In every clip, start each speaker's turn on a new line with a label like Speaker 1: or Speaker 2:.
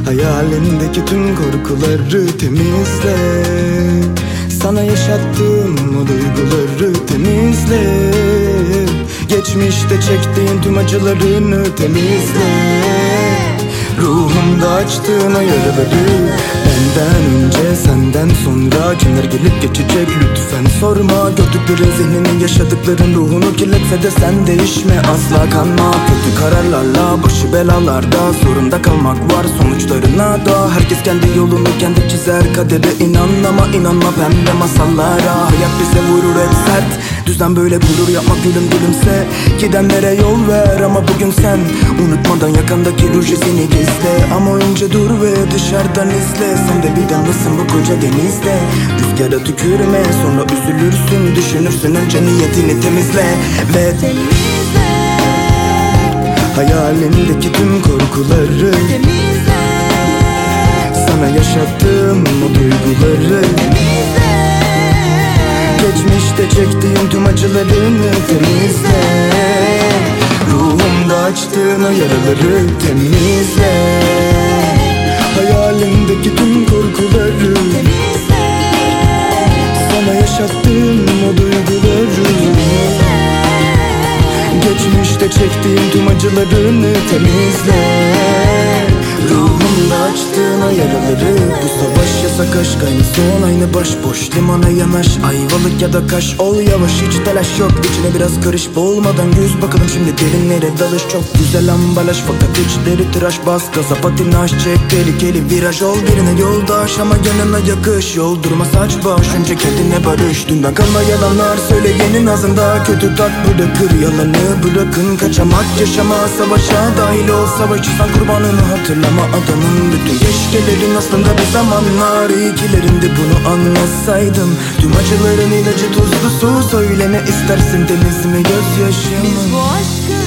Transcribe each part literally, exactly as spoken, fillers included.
Speaker 1: Hayalindeki tüm korkuları temizle. Sana yaşattığım o duyguları temizle. Geçmişte çektiğin tüm acılarını temizle. Ruhumda açtığın o yaraları. Benden önce senden sonra kimler gelip geçecek lütfen sorma. Gördüklerin zihninin yaşadıkların ruhunu kirletse de sen değişme, asla kanma. Kötü kararlarla başı belalarda zorunda kalmak var sonuçlarına da. Herkes kendi yolunu kendi çizer, kadere inan ama inanma pembe masallara. Hayat bize vurur hep sert, düzen böyle gurur yapma gülüm gülümse. Gidenlere yol ver ama bugün sen unutmadan yakandaki rujisini gizle. Ama önce dur ve dışarıdan izle. Sen de bir damlasın bu koca denizde. Rüzgara tükürme sonra üzülürsün, düşünürsün önce niyetini temizle. Ve
Speaker 2: temizle.
Speaker 1: Hayalindeki tüm korkuları
Speaker 2: Temizle.
Speaker 1: Sana yaşattığım o duyguları
Speaker 2: Temizle.
Speaker 1: Geçmişte çektiğim tüm acılarını temizle. Ruhumda açtığın o yaraları temizle. Hayalindeki tüm korkuları
Speaker 2: Temizle.
Speaker 1: Sana yaşattığım o duyguları
Speaker 2: Temizle.
Speaker 1: Geçmişte çektiğim tüm acılarını temizle. Ruhumda açtığın o yaraları. Bu savaş yasak aşk, aynı son aynı başboş. Limana yanaş, ayvalık ya da kaş ol yavaş, hiç telaş yok. İçine biraz karış, boğulmadan yüz bakalım şimdi derinlere dalış. Çok güzel ambalaj fakat içleri tıraş, bas gaza patinaj çek. Tehlikeli viraj ol, birine yoldaş ama yanına yakış. Yol durma saç baş, önce kendine barış. Dünden kalma yalanlar söyleyenin ağzında. Kötü tat bırakır, yalanı bırakın. Kaçamak yaşama, savaşa dahil ol. Savaşırsan kurbanını hatırlama. Adamın bütün keşkelerin aslında bir zamanlar iyikilerinde, bunu anlasaydım. Tüm acıların ilacı tuzlu su. Söyle ne istersin, deniz mi gözyaşı mı?
Speaker 2: Biz bu aşkı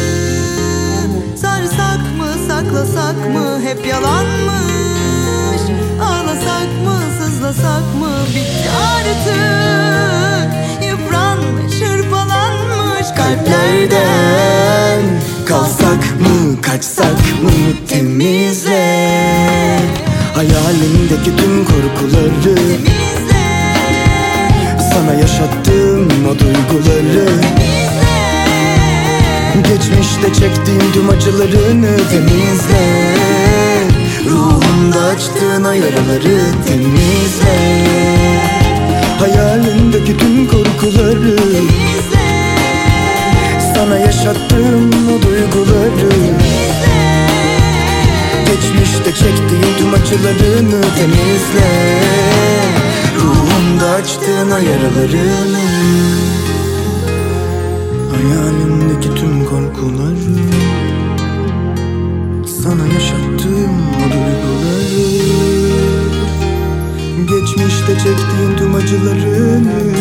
Speaker 2: sarsak mı saklasak mı hep yalanmış. Ağlasak mı sızlasak mı bitti artık. Yıpranmış hırpalanmış kalplerden.
Speaker 1: Kalsak mı kaçsak mı temizle. Hayalindeki tüm korkuları
Speaker 2: Temizle.
Speaker 1: Sana yaşattığım o duyguları
Speaker 2: Temizle.
Speaker 1: Geçmişte çektiğim tüm acılarını temizle. Ruhumda açtığın o yaraları temizle. Hayalindeki tüm korkuları
Speaker 2: Temizle.
Speaker 1: Sana yaşattığım o duyguları
Speaker 2: Temizle.
Speaker 1: Geçmişte çektiğim tüm acılarını temizle. Ruhumda açtığın o yaralarını. Hayalimdeki tüm korkuları Sana yaşattığım o duyguları Geçmişte çektiğim tüm acılarını